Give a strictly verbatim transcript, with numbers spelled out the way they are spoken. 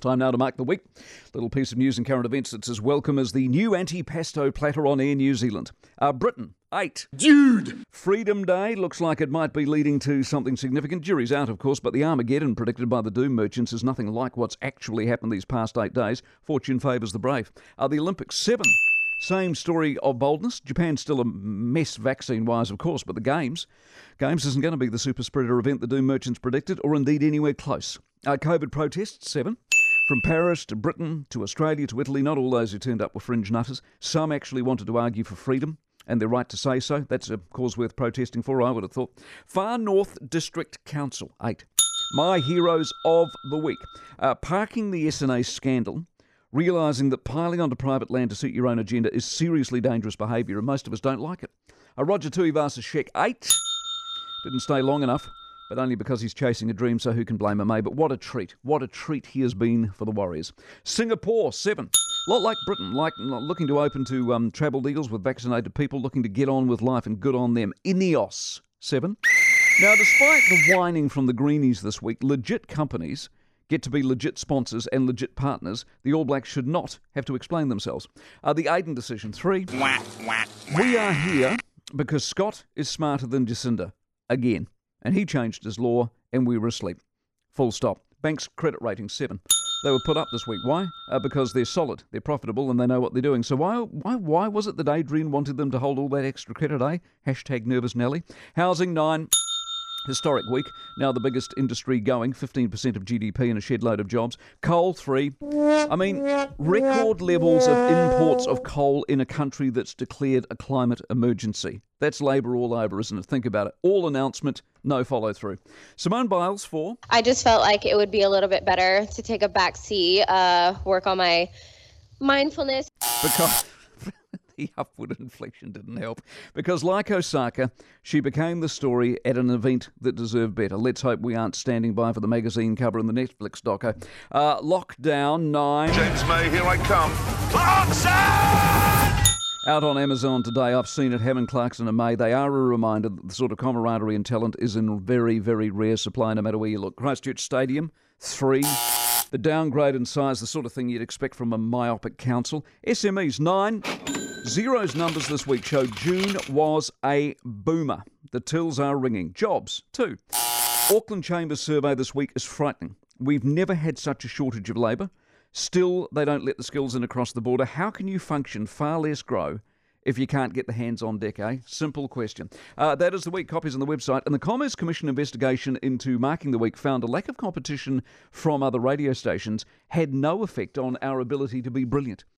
Time now to mark the week. Little piece of news and current events that's as welcome as the new anti-pesto platter on Air New Zealand. Uh, Britain, eight. Dude! Freedom Day looks like it might be leading to something significant. Jury's out, of course, but the Armageddon predicted by the doom merchants is nothing like what's actually happened these past eight days. Fortune favours the brave. Uh, the Olympics, seven. Same story of boldness. Japan's still a mess vaccine-wise, of course, but the Games. Games isn't going to be the super spreader event the doom merchants predicted, or indeed anywhere close. Uh, COVID protests, seven. From Paris to Britain to Australia to Italy, not all those who turned up were fringe nutters. Some actually wanted to argue for freedom and their right to say so. That's a cause worth protesting for, I would have thought. Far North District Council, eight. My heroes of the week. Uh, parking the S N A scandal, realising that piling onto private land to suit your own agenda is seriously dangerous behaviour, and most of us don't like it. Uh, Roger Tuivasa-Sheck, eight. Didn't stay long enough, but only because he's chasing a dream, so who can blame him, eh? But what a treat. What a treat he has been for the Warriors. Singapore, seven. A lot like Britain, like looking to open to um, travel deals with vaccinated people, looking to get on with life, and good on them. Ineos, seven. Now, despite the whining from the greenies this week, legit companies get to be legit sponsors and legit partners. The All Blacks should not have to explain themselves. Uh, the Aiden decision, three. We are here because Scott is smarter than Jacinda. Again. And he changed his law, and we were asleep. Full stop. Banks' credit rating, seven. They were put up this week. Why? Uh, because they're solid, they're profitable, and they know what they're doing. So why why, why was it that Adrian wanted them to hold all that extra credit, eh? Hashtag nervous Nelly. Housing, nine. Historic week. Now the biggest industry going, fifteen percent of G D P and a shed load of jobs. Coal, three. I mean, record levels of imports of coal in a country that's declared a climate emergency. That's Labour all over, isn't it? Think about it. All announcement, no follow-through. Simone Biles, four. I just felt like it would be a little bit better to take a back seat, uh, work on my mindfulness. Because the upward inflection didn't help. Because like Osaka, she became the story at an event that deserved better. Let's hope we aren't standing by for the magazine cover and the Netflix doco. Uh, lockdown, nine. James May, here I come. Clarkson! Out on Amazon today, I've seen it, Hammond, Clarkson and May. They are a reminder that the sort of camaraderie and talent is in very, very rare supply no matter where you look. Christchurch Stadium, three. The downgrade in size, the sort of thing you'd expect from a myopic council. S M Es, nine. Zero's numbers this week show June was a boomer. The tills are ringing. Jobs, two. Auckland Chamber's survey this week is frightening. We've never had such a shortage of labour. Still, they don't let the skills in across the border. How can you function, far less grow, if you can't get the hands on deck, eh? Simple question. Uh, that is the week. Copies on the website. And the Commerce Commission investigation into Marking the Week found a lack of competition from other radio stations had no effect on our ability to be brilliant.